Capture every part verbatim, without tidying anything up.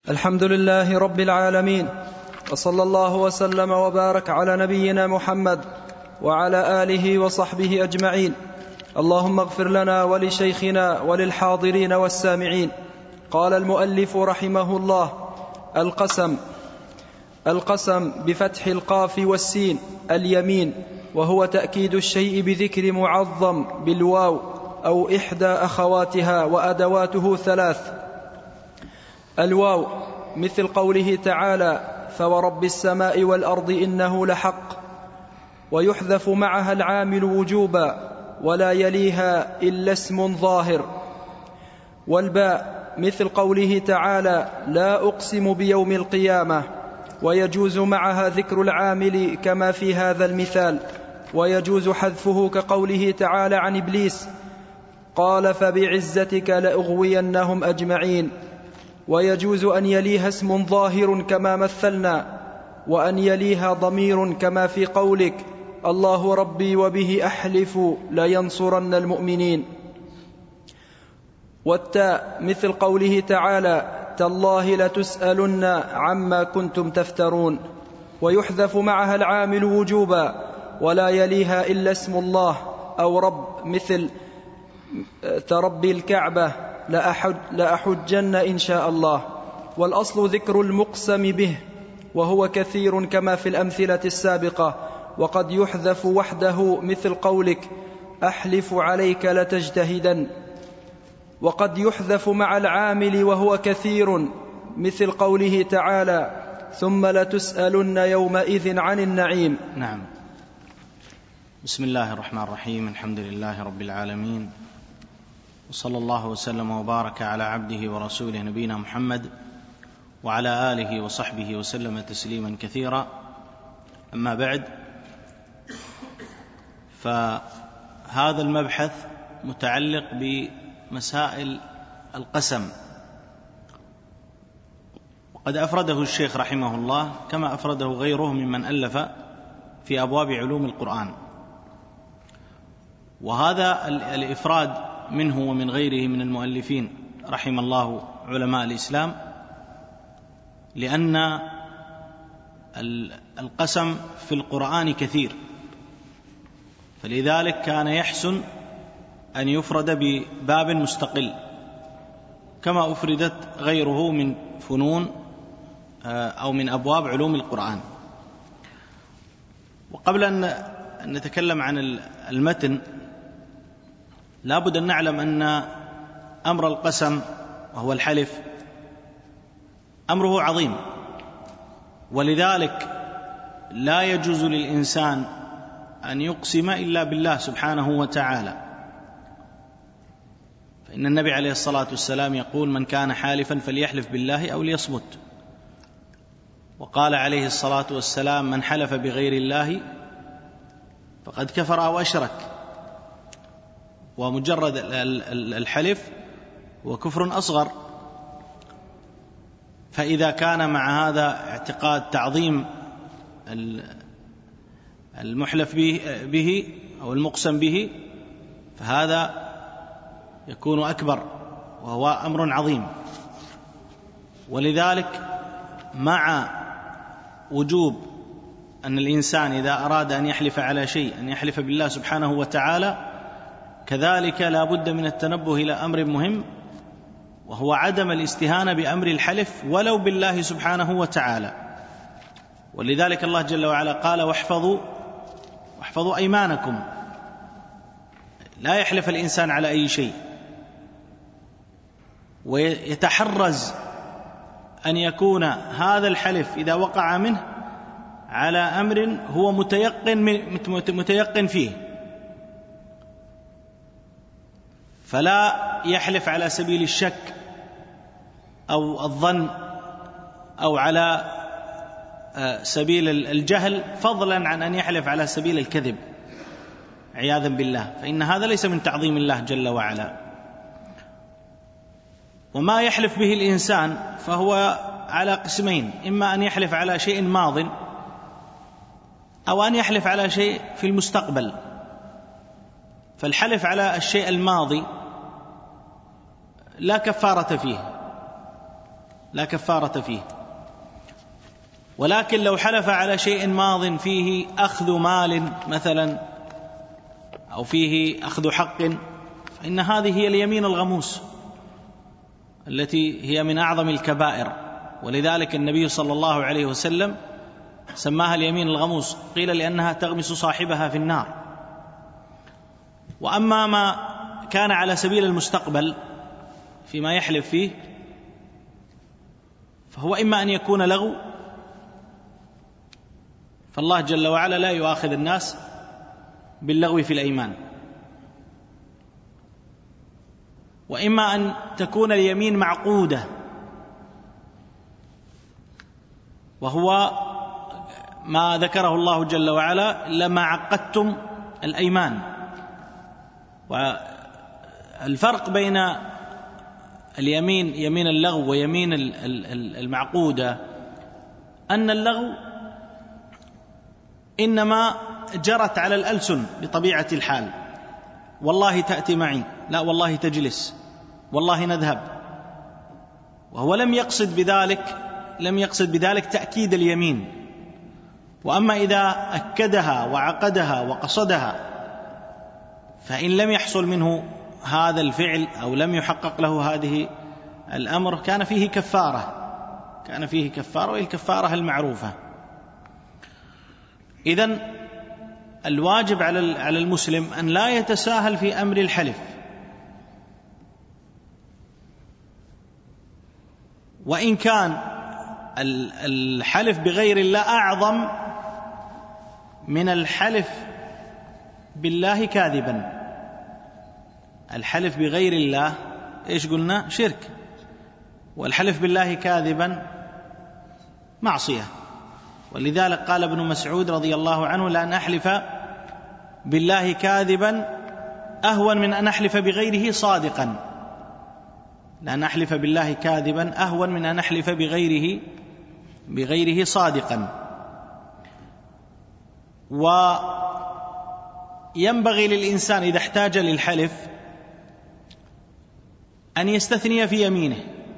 الحمد لله رب العالمين، وصلى الله وسلم وبارك على نبينا محمد وعلى آله وصحبه أجمعين. اللهم اغفر لنا ولشيخنا وللحاضرين والسامعين. قال المؤلف رحمه الله: القسم. القسم بفتح القاف والسين اليمين، وهو تأكيد الشيء بذكر معظم بالواو أو إحدى أخواتها، وأدواته ثلاث. الواو مثل قوله تعالى: فورب السماء والأرض إنه لحق، ويحذف معها العامل وجوبا ولا يليها إلا اسم ظاهر. والباء مثل قوله تعالى: لا أقسم بيوم القيامة، ويجوز معها ذكر العامل كما في هذا المثال، ويجوز حذفه كقوله تعالى عن إبليس: قال فبعزتك لأغوينهم أجمعين. ويجوز أن يليها اسم ظاهر كما مثلنا، وأن يليها ضمير كما في قولك: الله ربي وبه أحلف لينصرن المؤمنين. والتاء مثل قوله تعالى: تالله لتسألن عما كنتم تفترون، ويحذف معها العامل وجوبا ولا يليها إلا اسم الله أو رب، مثل تربي الكعبة لأحج لأحجن إن شاء الله. والأصل ذكر المقسم به، وهو كثير كما في الأمثلة السابقة، وقد يحذف وحده مثل قولك: أحلف عليك لتجتهدن. وقد يحذف مع العامل وهو كثير مثل قوله تعالى: ثم لتسألن يومئذ عن النعيم. نعم. بسم الله الرحمن الرحيم. الحمد لله رب العالمين، وصلى الله وسلم وبارك على عبده ورسوله نبينا محمد وعلى آله وصحبه وسلم تسليما كثيرا. أما بعد، فهذا المبحث متعلق بمسائل القسم، وقد أفرده الشيخ رحمه الله كما أفرده غيره ممن ألف في أبواب علوم القرآن. وهذا الإفراد منه ومن غيره من المؤلفين رحم الله علماء الإسلام، لأن القسم في القرآن كثير، فلذلك كان يحسن أن يفرد بباب مستقل كما أفردت غيره من فنون أو من أبواب علوم القرآن. وقبل أن نتكلم عن المتن، لا بد أن نعلم أن أمر القسم وهو الحلف أمره عظيم، ولذلك لا يجوز للإنسان أن يقسم إلا بالله سبحانه وتعالى. فإن النبي عليه الصلاة والسلام يقول: من كان حالفا فليحلف بالله أو ليصمت. وقال عليه الصلاة والسلام: من حلف بغير الله فقد كفر أو أشرك. ومجرد الحلف هو كفر أصغر. فإذا كان مع هذا اعتقاد تعظيم المحلف به أو المقسم به، فهذا يكون أكبر وهو أمر عظيم. ولذلك مع وجوب أن الإنسان إذا أراد أن يحلف على شيء أن يحلف بالله سبحانه وتعالى، كذلك لا بد من التنبه إلى أمر مهم، وهو عدم الاستهانة بأمر الحلف ولو بالله سبحانه وتعالى. ولذلك الله جل وعلا قال: واحفظوا واحفظوا أيمانكم. لا يحلف الإنسان على أي شيء، ويتحرز أن يكون هذا الحلف إذا وقع منه على أمر هو متيقن متيقن فيه، فلا يحلف على سبيل الشك أو الظن أو على سبيل الجهل، فضلا عن أن يحلف على سبيل الكذب عياذا بالله، فإن هذا ليس من تعظيم الله جل وعلا. وما يحلف به الإنسان فهو على قسمين: إما أن يحلف على شيء ماض، أو أن يحلف على شيء في المستقبل. فالحلف على الشيء الماضي لا كفارة فيه، لا كفارة فيه. ولكن لو حلف على شيء ماض فيه أخذ مال مثلا أو فيه أخذ حق، فإن هذه هي اليمين الغموس التي هي من أعظم الكبائر، ولذلك النبي صلى الله عليه وسلم سماها اليمين الغموس، قيل لأنها تغمس صاحبها في النار. وأما ما كان على سبيل المستقبل فيما يحلف فيه فهو إما أن يكون لغو، فالله جل وعلا لا يؤاخذ الناس باللغو في الأيمان، وإما أن تكون اليمين معقودة، وهو ما ذكره الله جل وعلا لما عقدتم الأيمان. والفرق بين اليمين يمين اللغو ويمين المعقودة أن اللغو إنما جرت على الألسن بطبيعة الحال، والله تأتي معي، لا والله تجلس، والله نذهب، وهو لم يقصد بذلك لم يقصد بذلك تأكيد اليمين. وأما إذا أكدها وعقدها وقصدها فإن لم يحصل منه هذا الفعل أو لم يحقق له هذه الأمر كان فيه كفارة كان فيه كفارة وهي الكفارة المعروفة. إذن الواجب على المسلم أن لا يتساهل في أمر الحلف، وإن كان الحلف بغير الله أعظم من الحلف بالله كاذبا. الحلف بغير الله إيش قلنا؟ شرك، والحلف بالله كاذبا معصية. ولذلك قال ابن مسعود رضي الله عنه: لأن أحلف بالله كاذبا أهون من أن أحلف بغيره صادقا. لأن أحلف بالله كاذبا أهون من أن أحلف بغيره بغيره صادقا. وينبغي للإنسان إذا احتاج للحلف أن يستثني في يمينه،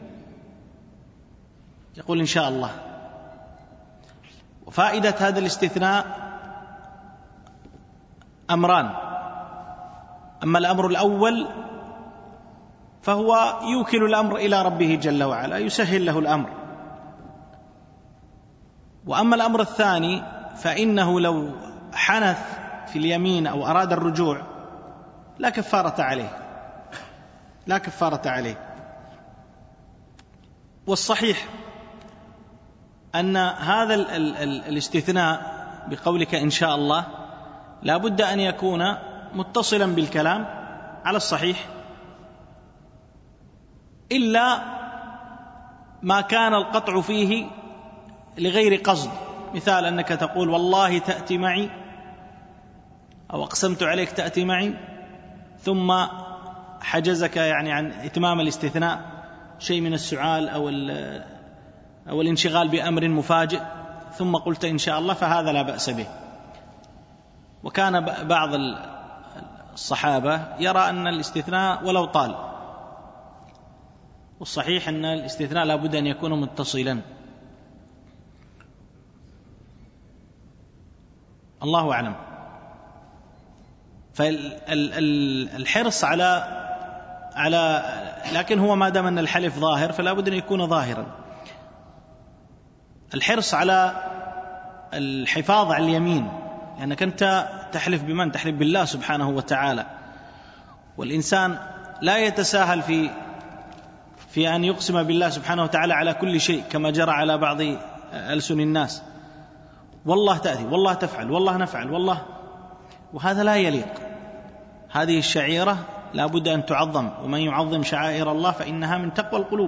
يقول إن شاء الله. وفائدة هذا الاستثناء أمران: أما الأمر الأول فهو يوكل الأمر إلى ربه جل وعلا، يسهل له الأمر. وأما الأمر الثاني فإنه لو حنث في اليمين أو أراد الرجوع لا كفارة عليه لا كفارة عليه. والصحيح أن هذا ال ال ال الاستثناء بقولك إن شاء الله لا بد أن يكون متصلا بالكلام على الصحيح، إلا ما كان القطع فيه لغير قصد، مثال أنك تقول والله تأتي معي أو أقسمت عليك تأتي معي، ثم حجزك يعني عن إتمام الاستثناء شيء من السعال أو أو الانشغال بأمر مفاجئ ثم قلت إن شاء الله، فهذا لا بأس به. وكان بعض الصحابة يرى أن الاستثناء ولو طال، والصحيح أن الاستثناء لا بد أن يكون متصلا. الله أعلم. فالحرص على على لكن هو ما دام أن الحلف ظاهر فلا بد أن يكون ظاهرا. الحرص على الحفاظ على اليمين، لأنك أنت تحلف بمن؟ تحلف بالله سبحانه وتعالى. والإنسان لا يتساهل في في أن يقسم بالله سبحانه وتعالى على كل شيء كما جرى على بعض ألسن الناس، والله تأتي، والله تفعل، والله نفعل، والله، وهذا لا يليق. هذه الشعيرة لا بد أن تعظم، ومن يعظم شعائر الله فإنها من تقوى القلوب.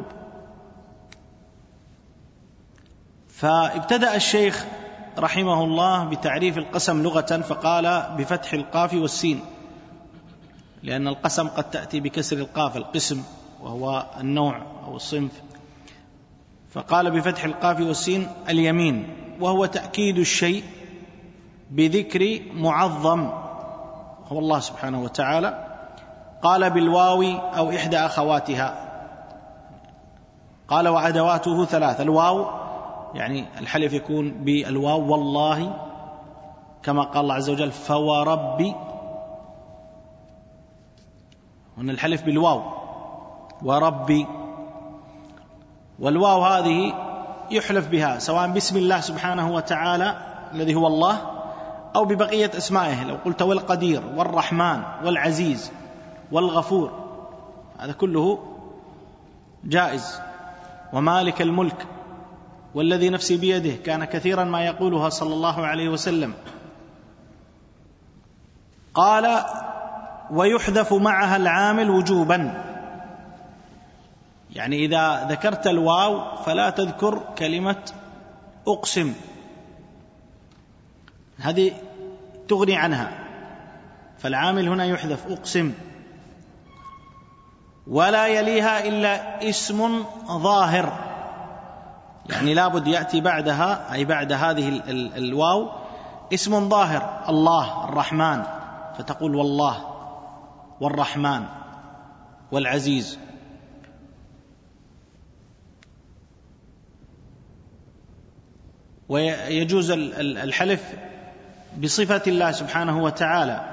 فابتدأ الشيخ رحمه الله بتعريف القسم لغة، فقال بفتح القاف والسين، لأن القسم قد تأتي بكسر القاف، القسم وهو النوع أو الصنف. فقال بفتح القاف والسين اليمين، وهو تأكيد الشيء بذكر معظم هو الله سبحانه وتعالى. قال بالواو أو إحدى أخواتها، قال وأدواته ثلاث. الواو يعني الحلف يكون بالواو والله، كما قال الله عز وجل فوربي، هنا الحلف بالواو وربي. والواو هذه يحلف بها سواء باسم الله سبحانه وتعالى الذي هو الله أو ببقية أسمائه، لو قلت والقدير والرحمن والعزيز والغفور هذا كله جائز. ومالك الملك والذي نفسي بيده كان كثيرا ما يقولها صلى الله عليه وسلم. قال ويحذف معها العامل وجوبا، يعني إذا ذكرت الواو فلا تذكر كلمة أقسم، هذه تغني عنها، فالعامل هنا يحذف أقسم. ولا يليها إلا اسم ظاهر، يعني لابد يأتي بعدها أي بعد هذه ال ال الواو اسم ظاهر، الله الرحمن، فتقول والله والرحمن والعزيز. ويجوز الحلف بصفة الله سبحانه وتعالى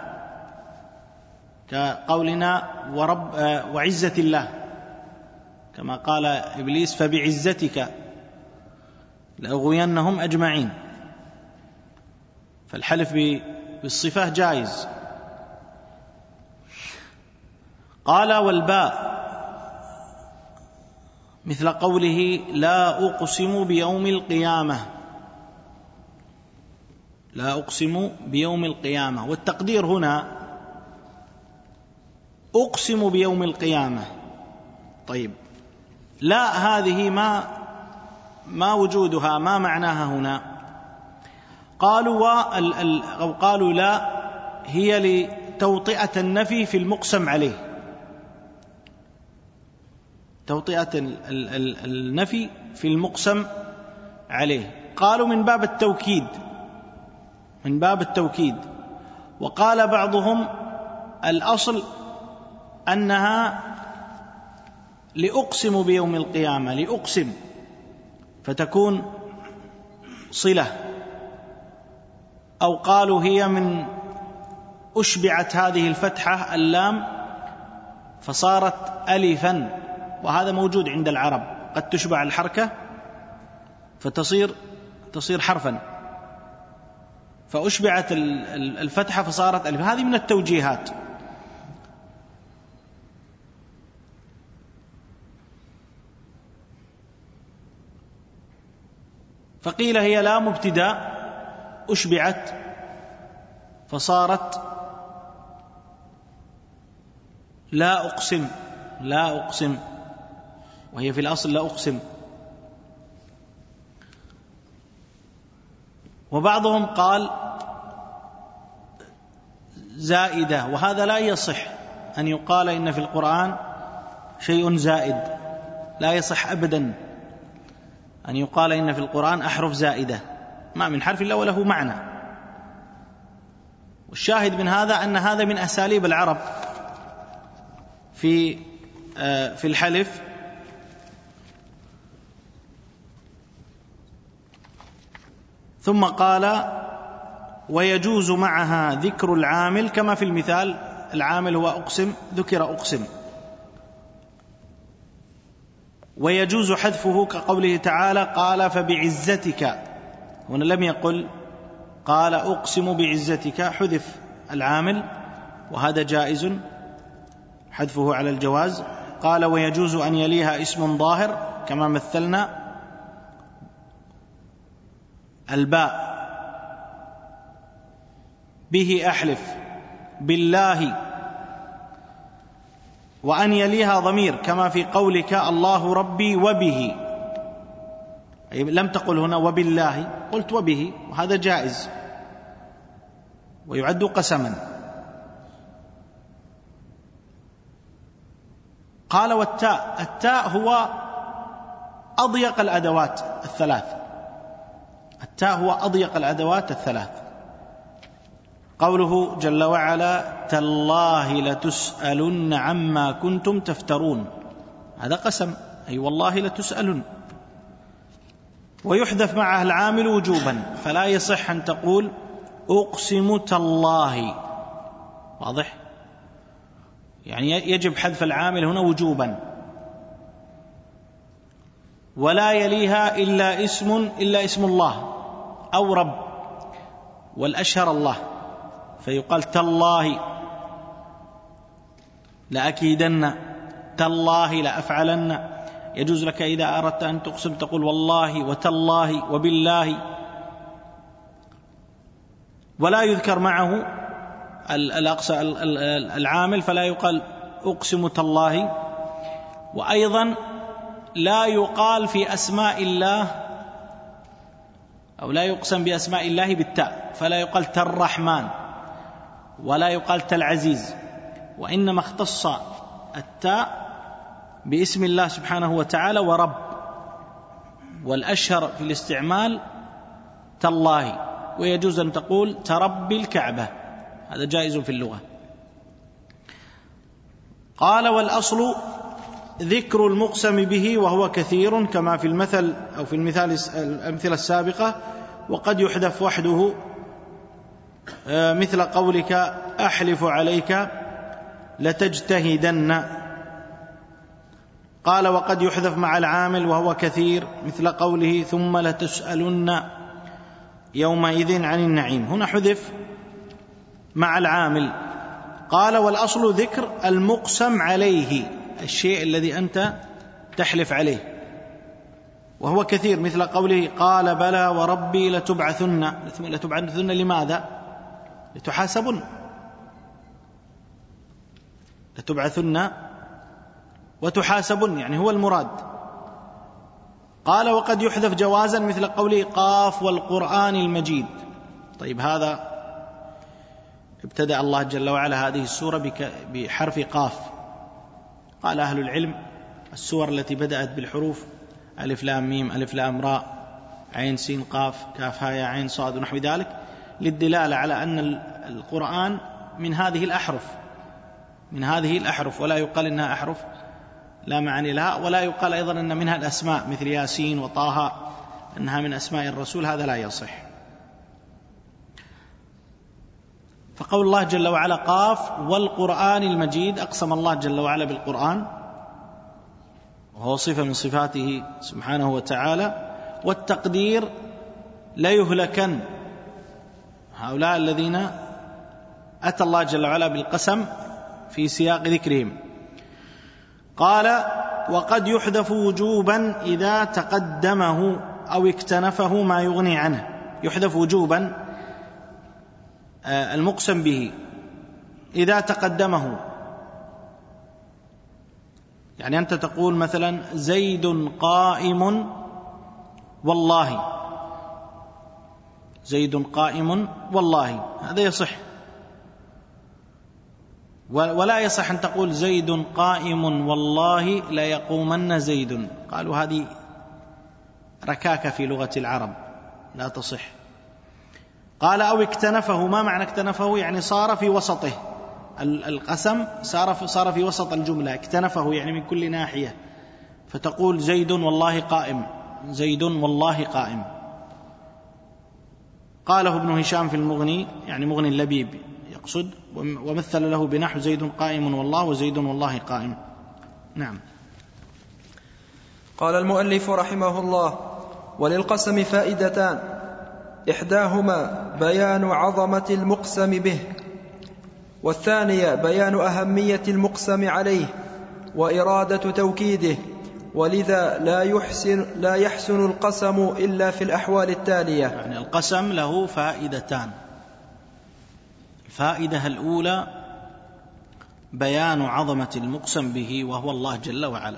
كقولنا ورب وعزة الله، كما قال إبليس فبعزتك لأغوينهم أجمعين، فالحلف بالصفة جائز. قال والباء مثل قوله لا أقسم بيوم القيامة، لا أقسم بيوم القيامة، والتقدير هنا أقسم بيوم القيامة. طيب لا هذه ما ما وجودها، ما معناها هنا؟ قالوا أو قالوا لا هي لتوطئة النفي في المقسم عليه، توطئة النفي في المقسم عليه. قالوا من باب التوكيد، من باب التوكيد. وقال بعضهم الأصل أنها لأقسم بيوم القيامة، لأقسم فتكون صلة. أو قالوا هي من أشبعت هذه الفتحة اللام فصارت ألفا، وهذا موجود عند العرب، قد تشبع الحركة فتصير تصير حرفا، فأشبعت الفتحة فصارت ألف. هذه من التوجيهات. فقيل هي لام ابتداء أشبعت فصارت لا أقسم، لا أقسم، وهي في الأصل لا أقسم. وبعضهم قال زائدة، وهذا لا يصح أن يقال إن في القرآن شيء زائد، لا يصح أبدا أن يقال إن في القرآن أحرف زائدة، ما من حرف إلا وله معنى. والشاهد من هذا أن هذا من أساليب العرب في في الحلف. ثم قال ويجوز معها ذكر العامل كما في المثال، العامل هو أقسم، ذكر أقسم. ويجوز حذفه كقوله تعالى قال فبعزتك، هنا لم يقل قال أقسم بعزتك، حذف العامل وهذا جائز حذفه على الجواز. قال ويجوز أن يليها اسم ظاهر كما مثلنا، الباء به أحلف بالله، وأن يليها ضمير كما في قولك الله ربي وبه، أي لم تقل هنا وبالله، قلت وبه، وهذا جائز ويعد قسما. قال والتاء، التاء هو أضيق الأدوات الثلاث، التاء هو أضيق الأدوات الثلاث. قوله جل وعلا تالله لتسألن عما كنتم تفترون، هذا قسم أي والله لتسألن. ويحذف معه العامل وجوبا، فلا يصح أن تقول أقسم تالله، واضح؟ يعني يجب حذف العامل هنا وجوبا. ولا يليها إلا اسم إلا اسم الله أو رب، والأشهر الله، فيقال تالله لأكيدن، تالله لأفعلن. يجوز لك إذا أردت أن تقسم تقول والله وتالله وبالله، ولا يذكر معه الأقصى العامل، فلا يقال أقسم تالله. وأيضا لا يقال في أسماء الله، أو لا يقسم بأسماء الله بالتاء، فلا يقال تالرحمن ولا يقال تالعزيز، وإنما اختص التاء باسم الله سبحانه وتعالى ورب، والأشهر في الاستعمال تالله. ويجوز أن تقول ترب الكعبة، هذا جائز في اللغة. قال والأصل ذكر المقسم به وهو كثير كما في المثل أو في المثال الأمثلة السابقة، وقد يحذف وحده مثل قولك أحلف عليك لتجتهدن. قال وقد يحذف مع العامل وهو كثير مثل قوله ثم لتسألن يومئذ عن النعيم، هنا حذف مع العامل. قال والأصل ذكر المقسم عليه، الشيء الذي أنت تحلف عليه، وهو كثير مثل قوله قال بلى وربي لتبعثن. لتبعثن لماذا؟ لتحاسبن، لتبعثن وتحاسبن، يعني هو المراد. قال وقد يحذف جوازا مثل قوله قاف والقرآن المجيد. طيب هذا ابتدأ الله جل وعلا هذه السورة بحرف قاف. قال أهل العلم السور التي بدأت بالحروف ألف لام ميم ألف لام راء عين سين قاف كاف هاء عين صاد ونحو ذلك للدلالة على أن القرآن من هذه الأحرف، من هذه الأحرف، ولا يقال إنها أحرف لا معني لها، ولا يقال أيضا أن منها الأسماء مثل ياسين وطه أنها من أسماء الرسول، هذا لا يصح. فقول الله جل وعلا قاف والقرآن المجيد، أقسم الله جل وعلا بالقرآن وهو صفة من صفاته سبحانه وتعالى. والتقدير لا يهلكن، هؤلاء الذين أتى الله جل وعلا بالقسم في سياق ذكرهم. قال وقد يحذف وجوبا إذا تقدمه أو اكتنفه ما يغني عنه. يحذف وجوبا المقسم به إذا تقدمه، يعني أنت تقول مثلا زيد قائم والله، زيد قائم والله، هذا يصح. ولا يصح أن تقول زيد قائم والله لا يقومن زيد، قالوا هذه ركاكة في لغة العرب لا تصح. قال أو اكتنفه، ما معنى اكتنفه؟ يعني صار في وسطه، القسم صار في, صار في وسط الجملة، اكتنفه يعني من كل ناحية، فتقول زيد والله قائم، زيد والله قائم. قاله ابن هشام في المغني، يعني مغني اللبيب يقصد، ومثل له بنحو زيد قائم والله وزيد والله قائم. نعم. قال المؤلف رحمه الله وللقسم فائدتان، إحداهما بيان عظمة المقسم به، والثانية بيان أهمية المقسم عليه وإرادة توكيده، ولذا لا يحسن, لا يحسن القسم إلا في الأحوال التالية. يعني القسم له فائدتان. الفائدة الأولى بيان عظمة المقسم به وهو الله جل وعلا،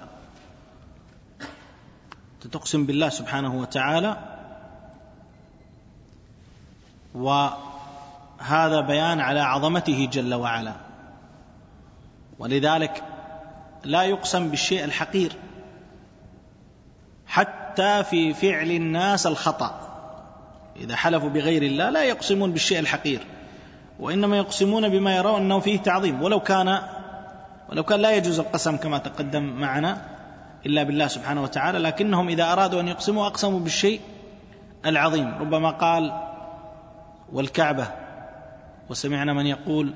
تقسم بالله سبحانه وتعالى، وهذا بيان على عظمته جل وعلا، ولذلك لا يقسم بالشيء الحقير حتى في فعل الناس الخطأ. إذا حلفوا بغير الله لا يقسمون بالشيء الحقير، وإنما يقسمون بما يرون أنه فيه تعظيم، ولو كان ولو كان لا يجوز القسم كما تقدم معنا، إلا بالله سبحانه وتعالى، لكنهم إذا أرادوا أن يقسموا أقسموا بالشيء العظيم. ربما قال والكعبة، وسمعنا من يقول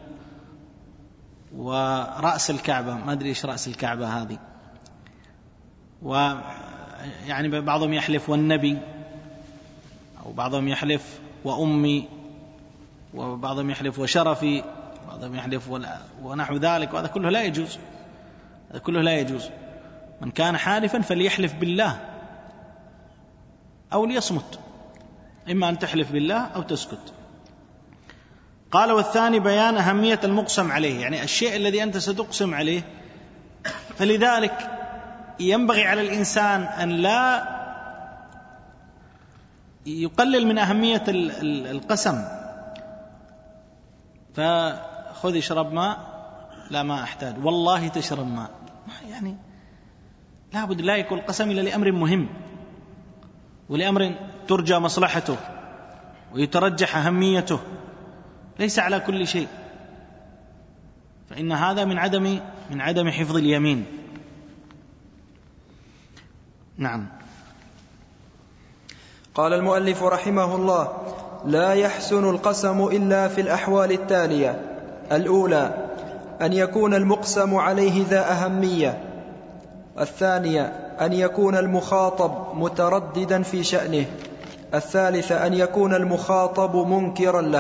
ورأس الكعبة، ما أدري إيش رأس الكعبة هذه، ويعني بعضهم يحلف والنبي، أو بعضهم يحلف وأمي، وبعضهم يحلف وشرفي، وبعضهم يحلف ونحو ذلك، وهذا كله لا يجوز، هذا كله لا يجوز. من كان حالفا فليحلف بالله أو ليصمت، إما أن تحلف بالله أو تسكت. قال والثاني بيان أهمية المقسم عليه، يعني الشيء الذي أنت ستقسم عليه، فلذلك ينبغي على الإنسان أن لا يقلل من أهمية القسم. فخذ اشرب ماء، لا ما أحتاج، والله تشرب ماء، يعني لا بد لا يكون القسم إلا لأمر مهم ولأمر ترجى مصلحته ويترجح أهميته، ليس على كل شيء، فإن هذا من عدم من عدم حفظ اليمين. نعم. قال المؤلف رحمه الله: لا يحسن القسم إلا في الأحوال التالية: الأولى أن يكون المقسم عليه ذا أهمية، الثانية أن يكون المخاطب مترددا في شأنه، الثالثة أن يكون المخاطب منكرا له.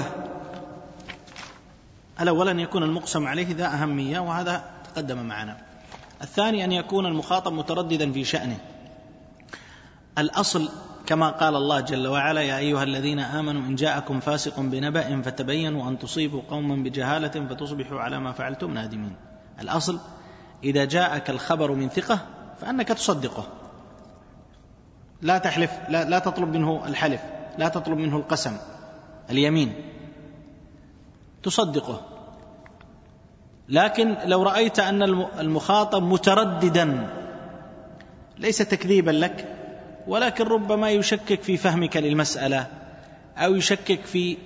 الأول أن يكون المقسم عليه ذا أهمية، وهذا تقدم معنا. الثاني أن يكون المخاطب مترددا في شأنه. الأصل كما قال الله جل وعلا: يا أيها الذين آمنوا إن جاءكم فاسق بنبأ فتبينوا أن تصيبوا قوما بجهالة فتصبحوا على ما فعلتم نادمين. الأصل إذا جاءك الخبر من ثقة فأنك تصدقه، لا تحلف، لا, لا تطلب منه الحلف، لا تطلب منه القسم اليمين، تصدقه. لكن لو رأيت أن المخاطب مترددا، ليس تكذيبا لك، ولكن ربما يشكك في فهمك للمسألة، أو يشكك في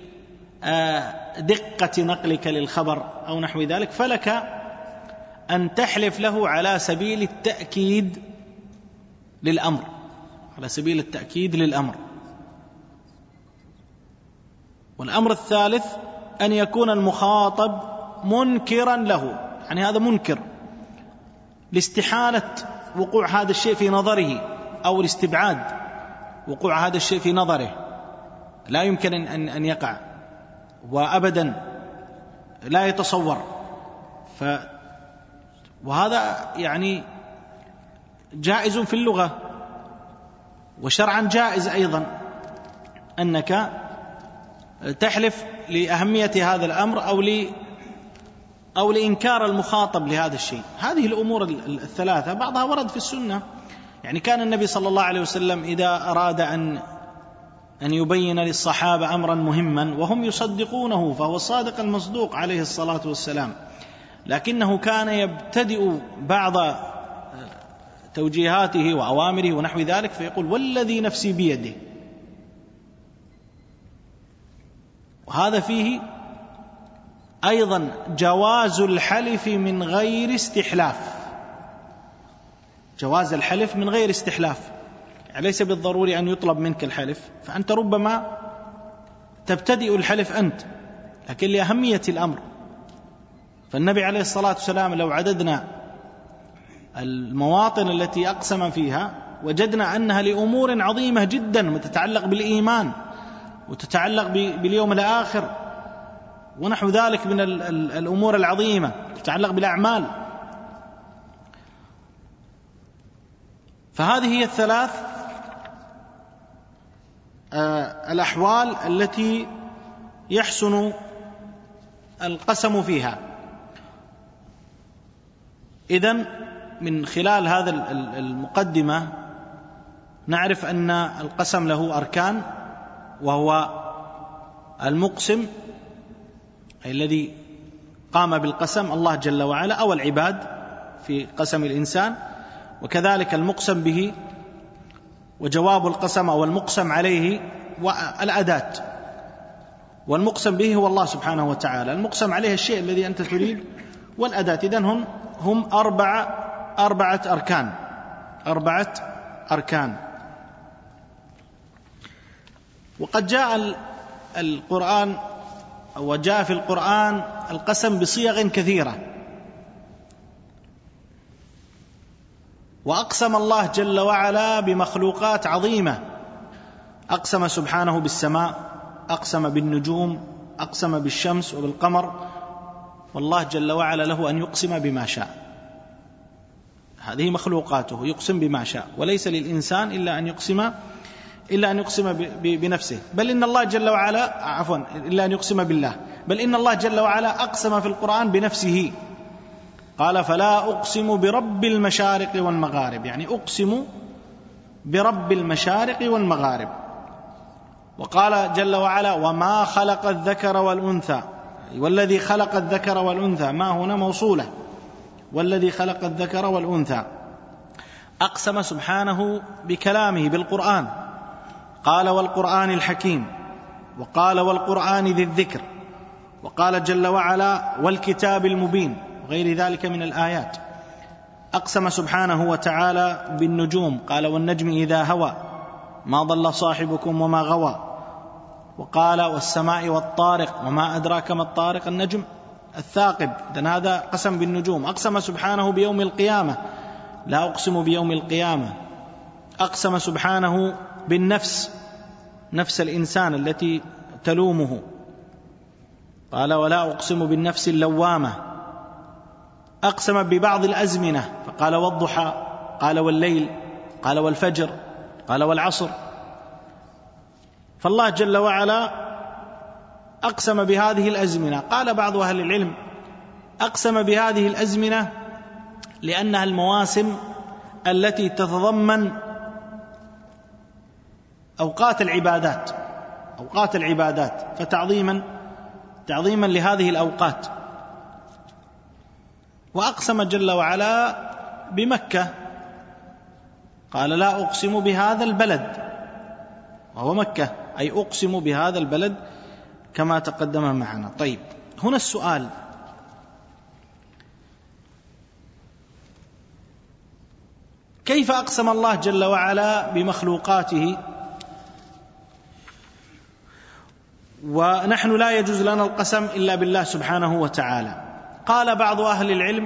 دقة نقلك للخبر أو نحو ذلك، فلك أن تحلف له على سبيل التأكيد للأمر، على سبيل التأكيد للأمر. والأمر الثالث أن يكون المخاطب منكرا له، يعني هذا منكر لاستحالة وقوع هذا الشيء في نظره، أو الاستبعاد وقوع هذا الشيء في نظره، لا يمكن أن أن يقع، وأبدا لا يتصور. ف وهذا يعني جائز في اللغة، وشرعا جائز أيضا أنك تحلف لأهمية هذا الأمر أو ل أو لإنكار المخاطب لهذا الشيء. هذه الأمور الثلاثة بعضها ورد في السنة، يعني كان النبي صلى الله عليه وسلم إذا أراد أن أن يبين للصحابة أمرا مهما وهم يصدقونه فهو الصادق المصدوق عليه الصلاة والسلام، لكنه كان يبتدئ بعض توجيهاته وأوامره ونحو ذلك فيقول: والذي نفسي بيده. وهذا فيه أيضا جواز الحلف من غير استحلاف، جواز الحلف من غير استحلاف، يعني ليس بالضروري أن يطلب منك الحلف، فأنت ربما تبتدئ الحلف أنت، لكن لأهمية الأمر. فالنبي عليه الصلاة والسلام لو عددنا المواطن التي أقسم فيها وجدنا أنها لأمور عظيمة جدا وتتعلق بالإيمان وتتعلق باليوم الآخر ونحو ذلك من الأمور العظيمة تتعلق بالأعمال. فهذه هي الثلاث الأحوال التي يحسن القسم فيها. إذن من خلال هذا المقدمة نعرف أن القسم له أركان، وهو المقسم أي الذي قام بالقسم الله جل وعلا أو العباد في قسم الإنسان، وكذلك المقسم به وجواب القسم أو المقسم عليه والأداة. والمقسم به هو الله سبحانه وتعالى، المقسم عليه الشيء الذي أنت تريد، والأداة. إذن هم هم أربعة أربعة أركان. أربعة أركان. وقد جاء القرآن أو جاء في القرآن القسم بصيغ كثيرة، وأقسم الله جل وعلا بمخلوقات عظيمة، أقسم سبحانه بالسماء، أقسم بالنجوم، أقسم بالشمس وبالقمر، والله جل وعلا له أن يقسم بما شاء، هذه مخلوقاته يقسم بما شاء، وليس للإنسان إلا أن يقسم إلا أن يقسم بنفسه، بل إن الله جل وعلا عفوا إلا أن يقسم بالله، بل إن الله جل وعلا أقسم في القرآن بنفسه، قال فلا أقسم برب المشارق والمغارب، يعني أقسم برب المشارق والمغارب. وقال جل وعلا وما خلق الذكر والأنثى، والذي خلق الذكر والأنثى، ما هنا موصولة، والذي خلق الذكر والأنثى. أقسم سبحانه بكلامه بالقرآن، قال والقرآن الحكيم، وقال والقرآن ذي الذكر، وقال جل وعلا والكتاب المبين، وغير ذلك من الآيات. أقسم سبحانه وتعالى بالنجوم، قال والنجم إذا هوى ما ضل صاحبكم وما غوى، وقال والسماء والطارق وما أدراك ما الطارق، النجم الثاقب، إذن هذا قسم بالنجوم. أقسم سبحانه بيوم القيامة، لا أقسم بيوم القيامة. أقسم سبحانه بالنفس، نفس الإنسان التي تلومه، قال ولا أقسم بالنفس اللوامة. أقسم ببعض الأزمنة، فقال والضحى، قال والليل، قال والفجر، قال والعصر. فالله جل وعلا أقسم بهذه الأزمنة. قال بعض أهل العلم أقسم بهذه الأزمنة لأنها المواسم التي تتضمن أوقات العبادات، أوقات العبادات، فتعظيما تعظيما لهذه الأوقات. وأقسم جل وعلا بمكة، قال لا أقسم بهذا البلد، وهو مكة، أي أقسم بهذا البلد كما تقدم معنا. طيب، هنا السؤال: كيف أقسم الله جل وعلا بمخلوقاته ونحن لا يجوز لنا القسم إلا بالله سبحانه وتعالى؟ قال بعض أهل العلم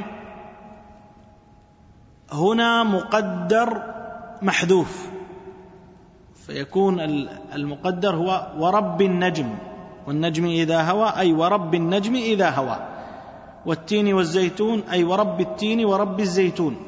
هنا مقدر محذوف، فيكون المقدر هو ورب النجم، والنجم إذا هوى، أي ورب النجم إذا هوى، والتين والزيتون، أي ورب التين ورب الزيتون،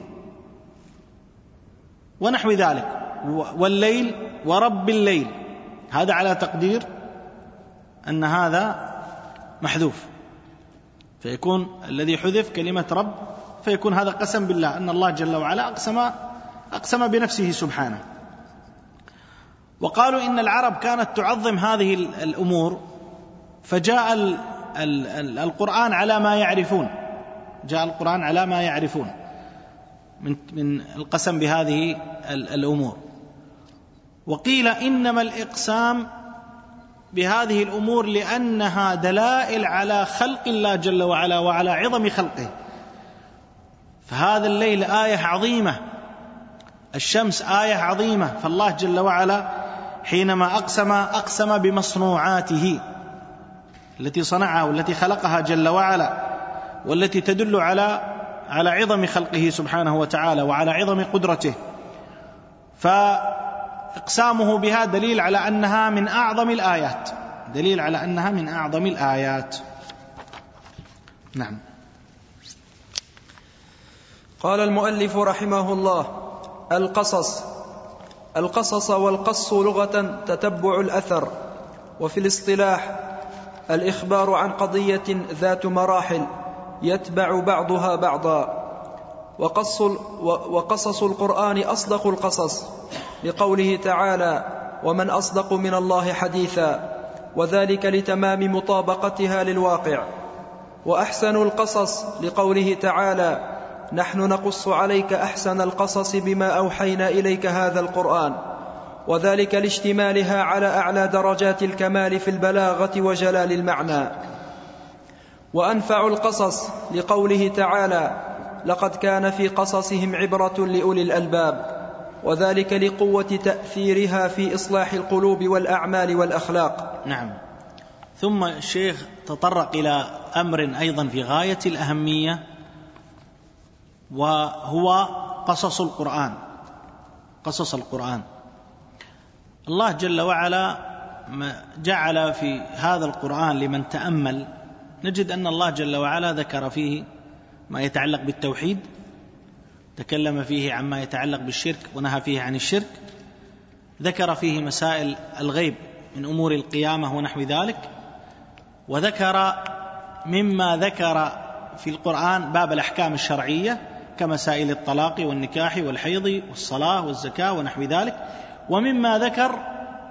ونحو ذلك، والليل ورب الليل، هذا على تقدير أن هذا محذوف، فيكون الذي حذف كلمة رب، فيكون هذا قسم بالله، أن الله جل وعلا أقسم أقسم بنفسه سبحانه. وقالوا إن العرب كانت تعظم هذه الأمور، فجاء ال ال ال القرآن على ما يعرفون، جاء القرآن على ما يعرفون من من القسم بهذه الأمور. وقيل إنما الإقسام بهذه الأمور لأنها دلائل على خلق الله جل وعلا وعلى عظم خلقه، فهذا الليل آية عظيمة، الشمس آية عظيمة، فالله جل وعلا حينما أقسم أقسم بمصنوعاته التي صنعها والتي خلقها جل وعلا، والتي تدل على على عظم خلقه سبحانه وتعالى وعلى عظم قدرته، فإقسامه بها دليل على أنها من أعظم الآيات، دليل على أنها من أعظم الآيات. نعم. قال المؤلف رحمه الله: القصص. القصص والقص لغة تتبع الأثر، وفي الاصطلاح الإخبار عن قضية ذات مراحل يتبع بعضها بعضا. وقص, وقصص القرآن أصدق القصص، لقوله تعالى: ومن أصدق من الله حديثا، وذلك لتمام مطابقتها للواقع. وأحسن القصص، لقوله تعالى: نحن نقص عليك أحسن القصص بما أوحينا إليك هذا القرآن، وذلك لاشتمالها على أعلى درجات الكمال في البلاغة وجلال المعنى. وأنفع القصص، لقوله تعالى: لقد كان في قصصهم عبرة لأولي الألباب، وذلك لقوة تأثيرها في إصلاح القلوب والأعمال والأخلاق. نعم. ثم الشيخ تطرق إلى أمر أيضا في غاية الأهمية، وهو قصص القرآن. قصص القرآن الله جل وعلا جعل في هذا القرآن لمن تأمل، نجد أن الله جل وعلا ذكر فيه ما يتعلق بالتوحيد، تكلم فيه عما يتعلق بالشرك ونهى فيه عن الشرك، ذكر فيه مسائل الغيب من أمور القيامة ونحو ذلك، وذكر مما ذكر في القرآن باب الأحكام الشرعية كمسائل الطلاق والنكاح والحيض والصلاة والزكاة ونحو ذلك، ومما ذكر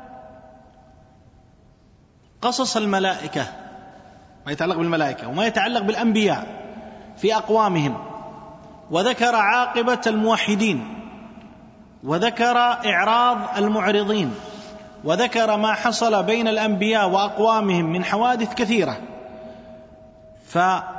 قصص الملائكة، ما يتعلق بالملائكة وما يتعلق بالأنبياء في أقوامهم، وذكر عاقبة الموحدين، وذكر إعراض المعرضين، وذكر ما حصل بين الأنبياء وأقوامهم من حوادث كثيرة. فمن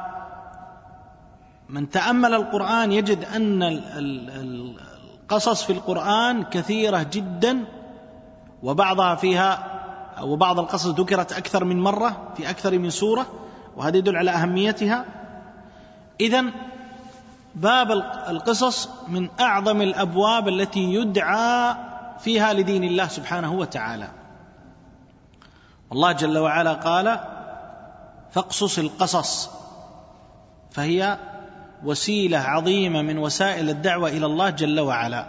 تأمل القرآن يجد أن القصص في القرآن كثيرة جدا، وبعضها فيها وبعض القصص ذكرت أكثر من مرة في أكثر من سورة، وهذا يدل على أهميتها. إذن باب القصص من أعظم الأبواب التي يدعى فيها لدين الله سبحانه وتعالى. الله جل وعلا قال: فاقصص القصص، فهي وسيلة عظيمة من وسائل الدعوة إلى الله جل وعلا.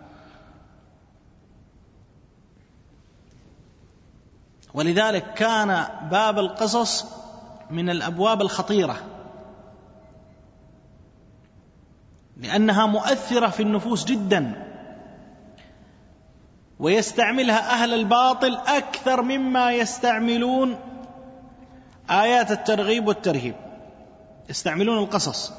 ولذلك كان باب القصص من الأبواب الخطيرة، لأنها مؤثرة في النفوس جدا، ويستعملها أهل الباطل أكثر مما يستعملون آيات الترغيب والترهيب. يستعملون القصص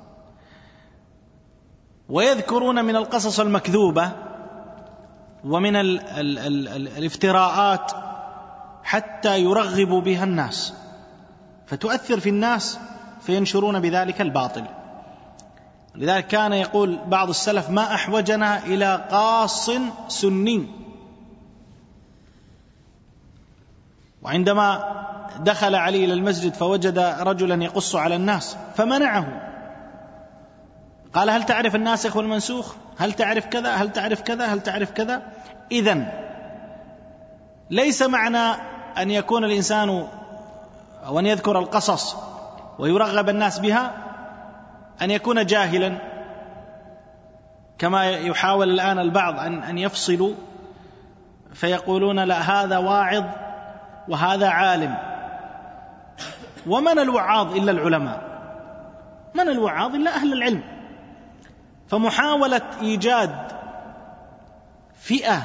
ويذكرون من القصص المكذوبة ومن ال ال ال ال الافتراءات حتى يرغبوا بها الناس، فتؤثر في الناس فينشرون بذلك الباطل. لذلك كان يقول بعض السلف: ما أحوجنا إلى قاص سني. وعندما دخل علي إلى المسجد فوجد رجلا يقص على الناس فمنعه، قال: هل تعرف الناسخ والمنسوخ؟ هل تعرف كذا؟ هل تعرف كذا؟ هل تعرف كذا؟ إذن ليس معنى أن يكون الإنسان أو أن يذكر القصص ويرغب الناس بها أن يكون جاهلا، كما يحاول الآن البعض أن يفصلوا فيقولون: لا، هذا واعظ وهذا عالم. ومن الوعاظ إلا العلماء؟ من الوعاظ إلا أهل العلم؟ فمحاولة إيجاد فئة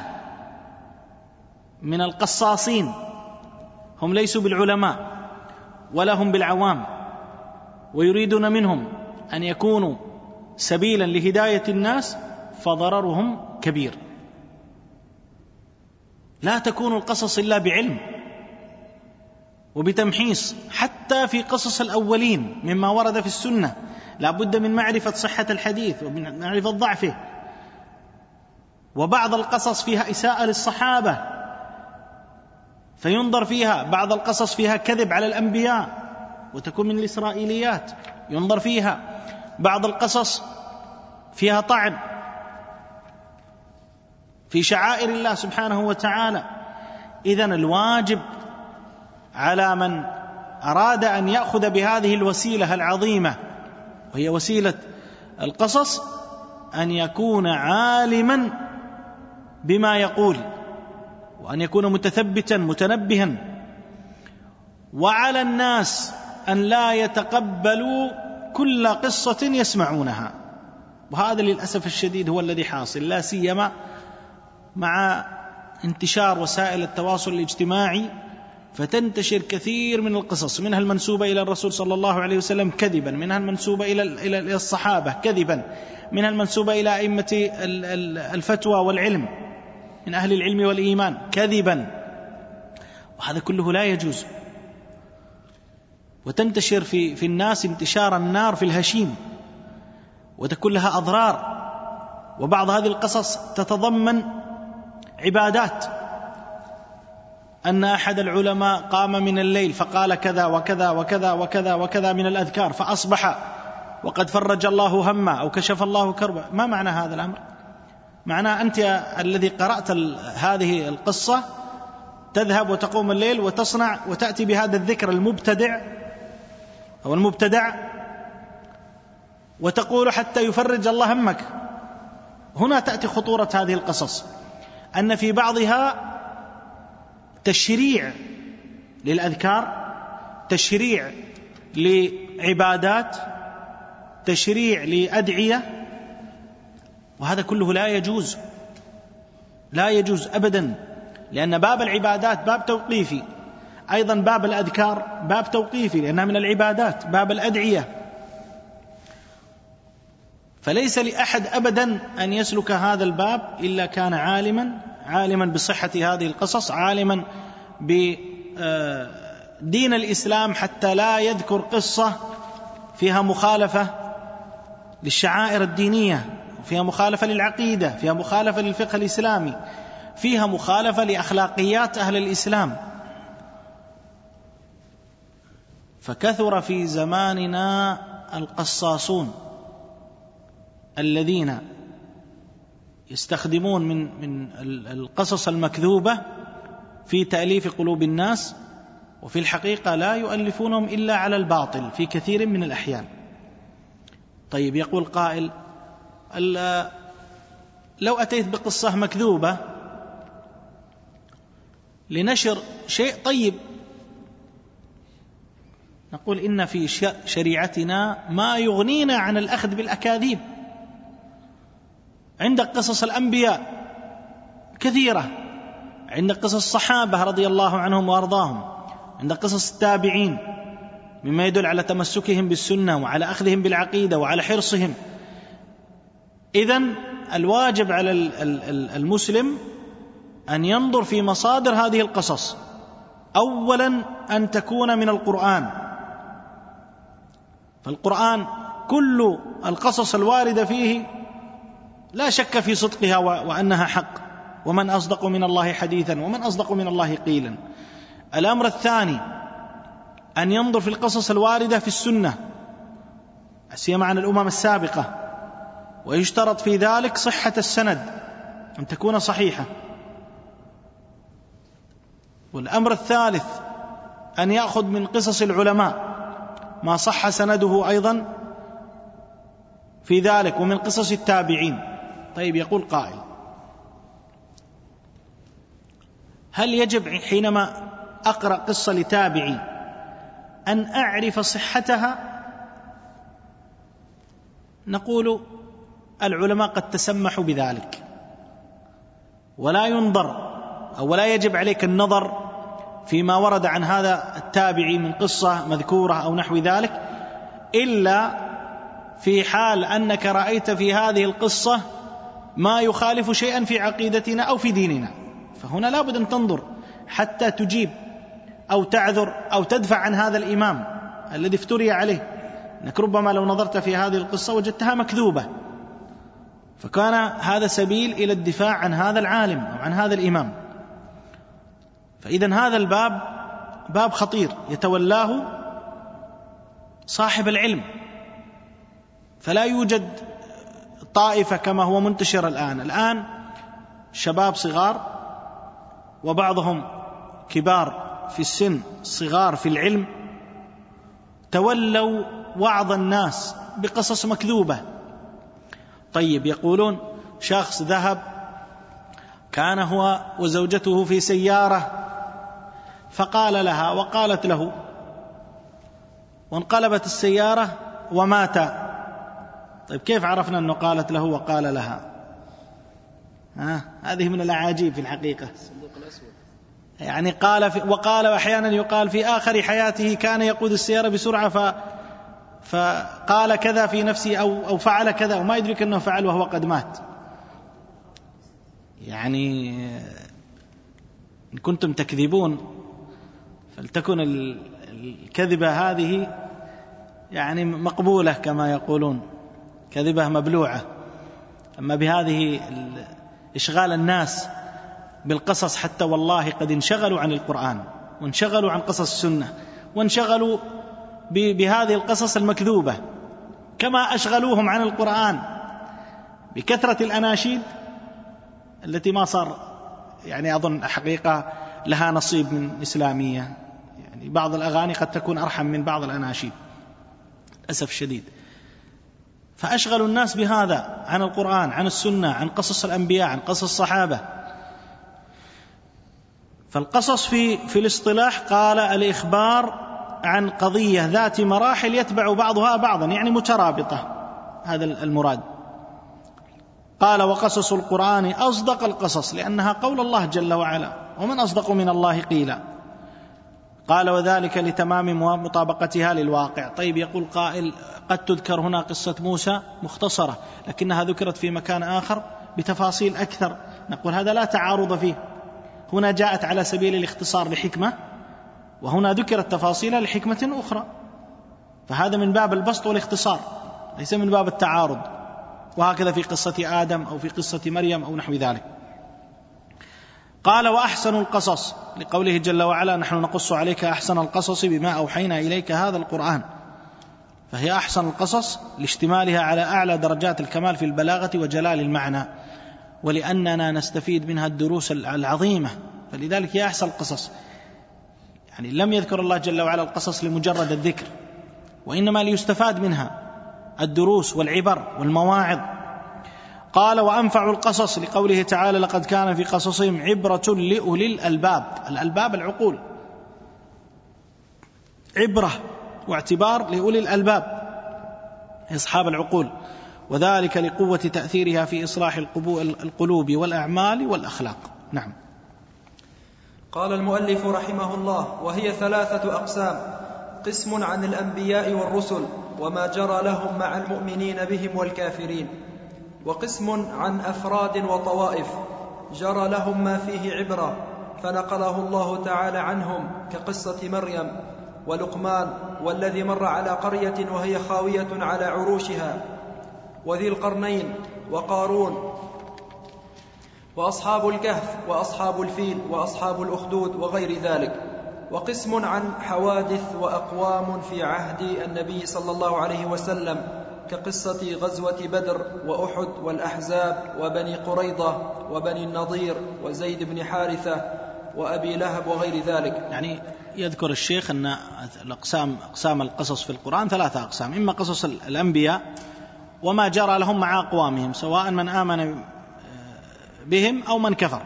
من القصاصين هم ليسوا بالعلماء ولا هم بالعوام، ويريدون منهم أن يكونوا سبيلا لهداية الناس، فضررهم كبير. لا تكون القصص إلا بعلم وبتمحيص، حتى في قصص الأولين مما ورد في السنة لا بد من معرفة صحة الحديث ومن معرفة ضعفه. وبعض القصص فيها إساءة للصحابة فينظر فيها، بعض القصص فيها كذب على الأنبياء وتكون من الإسرائيليات ينظر فيها، بعض القصص فيها طعن في شعائر الله سبحانه وتعالى. إذن الواجب على من أراد أن يأخذ بهذه الوسيلة العظيمة وهي وسيلة القصص أن يكون عالما بما يقول، وأن يكون متثبتا متنبها. وعلى الناس أن لا يتقبلوا كل قصة يسمعونها، وهذا للأسف الشديد هو الذي حاصل، لا سيما مع انتشار وسائل التواصل الاجتماعي، فتنتشر كثير من القصص، منها المنسوبة إلى الرسول صلى الله عليه وسلم كذبا، منها المنسوبة إلى الصحابة كذبا، منها المنسوبة إلى أئمة الفتوى والعلم من أهل العلم والإيمان كذبا، وهذا كله لا يجوز. وتنتشر في في الناس انتشار النار في الهشيم، وتكون لها أضرار وبعض هذه القصص تتضمن عبادات، أن أحد العلماء قام من الليل فقال كذا وكذا وكذا وكذا وكذا من الأذكار فأصبح وقد فرج الله همه أو كشف الله كربه. ما معنى هذا الأمر؟ معناه أنت الذي قرأت هذه القصة تذهب وتقوم الليل وتصنع وتأتي بهذا الذكر المبتدع أو المبتدع وتقول حتى يفرج الله همك. هنا تأتي خطورة هذه القصص، أن في بعضها تشريع للأذكار، تشريع لعبادات، تشريع لأدعية، وهذا كله لا يجوز، لا يجوز أبدا، لأن باب العبادات باب توقيفي، أيضا باب الأذكار باب توقيفي لأنها من العبادات، باب الأدعية. فليس لأحد أبدا أن يسلك هذا الباب إلا كان عالما عالما بصحة هذه القصص، عالما بدين الإسلام، حتى لا يذكر قصة فيها مخالفة للشعائر الدينية، فيها مخالفة للعقيدة، فيها مخالفة للفقه الإسلامي، فيها مخالفة لأخلاقيات أهل الإسلام. فكثر في زماننا القصاصون الذين يستخدمون من من القصص المكذوبة في تأليف قلوب الناس، وفي الحقيقة لا يؤلفونهم إلا على الباطل في كثير من الأحيان. طيب، يقول قائل: لو أتيت بقصة مكذوبة لنشر شيء طيب، نقول إن في شريعتنا ما يغنينا عن الأخذ بالأكاذيب. عندك قصص الأنبياء كثيرة، عندك قصص الصحابة رضي الله عنهم وأرضاهم، عندك قصص التابعين مما يدل على تمسكهم بالسنة وعلى أخذهم بالعقيدة وعلى حرصهم. إذن الواجب على المسلم أن ينظر في مصادر هذه القصص، أولا أن تكون من القرآن، فالقرآن كل القصص الواردة فيه لا شك في صدقها وأنها حق، ومن أصدق من الله حديثا ومن أصدق من الله قيلا. الأمر الثاني أن ينظر في القصص الواردة في السنة، سيما عن الأمم السابقة، ويشترط في ذلك صحة السند، أن تكون صحيحة. والأمر الثالث أن يأخذ من قصص العلماء ما صح سنده أيضا في ذلك، ومن قصص التابعين. طيب، يقول قائل: هل يجب حينما أقرأ قصة لتابعي أن أعرف صحتها؟ نقول العلماء قد تسمحوا بذلك، ولا ينظر أو ولا يجب عليك النظر فيما ورد عن هذا التابعي من قصة مذكورة أو نحو ذلك، إلا في حال أنك رأيت في هذه القصة ما يخالف شيئا في عقيدتنا أو في ديننا، فهنا لابد أن تنظر حتى تجيب أو تعذر أو تدفع عن هذا الإمام الذي افتري عليه، أنك ربما لو نظرت في هذه القصة وجدتها مكذوبة، فكان هذا سبيل إلى الدفاع عن هذا العالم أو عن هذا الإمام. فإذن هذا الباب باب خطير يتولاه صاحب العلم، فلا يوجد طائفة كما هو منتشر الآن الآن شباب صغار وبعضهم كبار في السن صغار في العلم تولوا وعظ الناس بقصص مكذوبة. طيب، يقولون شخص ذهب كان هو وزوجته في سيارة فقال لها وقالت له، وانقلبت السيارة ومات. طيب، كيف عرفنا أنه قالت له وقال لها؟ ها؟ هذه من الأعاجيب في الحقيقة. يعني قال في وقال، وأحيانا يقال في آخر حياته كان يقود السيارة بسرعة ف فقال كذا في نفسه أو أو فعل كذا وما يدرك أنه فعل وهو قد مات. يعني إن كنتم تكذبون فلتكن الكذبة هذه يعني مقبولة كما يقولون، كذبة مبلوعة أما بهذه إشغال الناس بالقصص حتى والله قد انشغلوا عن القرآن وانشغلوا عن قصص السنة وانشغلوا بهذه القصص المكذوبة، كما أشغلوهم عن القرآن بكثرة الأناشيد التي ما صار يعني أظن حقيقة لها نصيب من إسلامية. يعني بعض الأغاني قد تكون أرحم من بعض الأناشيد للأسف الشديد. فأشغلوا الناس بهذا عن القرآن، عن السنة، عن قصص الأنبياء، عن قصص الصحابة. فالقصص في في الاصطلاح قال الإخبار عن قضية ذات مراحل يتبع بعضها بعضا، يعني مترابطة، هذا المراد. قال وقصص القرآن أصدق القصص لأنها قول الله جل وعلا، ومن أصدق من الله قيلا. قال وذلك لتمام مطابقتها للواقع. طيب يقول قائل قد تذكر هنا قصة موسى مختصرة لكنها ذكرت في مكان آخر بتفاصيل أكثر. نقول هذا لا تعارض فيه، هنا جاءت على سبيل الاختصار لحكمة، وهنا ذكرت تفاصيل لحكمة أخرى، فهذا من باب البسط والاختصار ليس من باب التعارض. وهكذا في قصة آدم أو في قصة مريم أو نحو ذلك. قال وأحسن القصص لقوله جل وعلا نحن نقص عليك أحسن القصص بما أوحينا إليك هذا القرآن، فهي أحسن القصص لاشتمالها على أعلى درجات الكمال في البلاغة وجلال المعنى، ولأننا نستفيد منها الدروس العظيمة، فلذلك هي أحسن القصص. يعني لم يذكر الله جل وعلا القصص لمجرد الذكر، وإنما ليستفاد منها الدروس والعبر والمواعظ. قال وأنفع القصص لقوله تعالى لقد كان في قصصهم عبرة لأولي الألباب. الألباب العقول، عبرة واعتبار لأولي الألباب أصحاب العقول، وذلك لقوة تأثيرها في إصلاح القلوب والأعمال والأخلاق. نعم. قال المؤلف رحمه الله وهي ثلاثة أقسام: قسم عن الأنبياء والرسل وما جرى لهم مع المؤمنين بهم والكافرين، وقسم عن أفراد وطوائف جرى لهم ما فيه عبرة فنقله الله تعالى عنهم كقصة مريم ولقمان والذي مر على قرية وهي خاوية على عروشها، وذي القرنين وقارون وأصحاب الكهف وأصحاب الفيل وأصحاب الأخدود وغير ذلك. وقسم عن حوادث وأقوام في عهد النبي صلى الله عليه وسلم كقصة غزوة بدر وأحد والأحزاب وبني قريظة وبني النضير وزيد بن حارثة وأبي لهب وغير ذلك. يعني يذكر الشيخ أن الأقسام أقسام القصص في القرآن ثلاثة أقسام: إما قصص الأنبياء وما جرى لهم مع أقوامهم سواء من آمن بهم أو من كفر،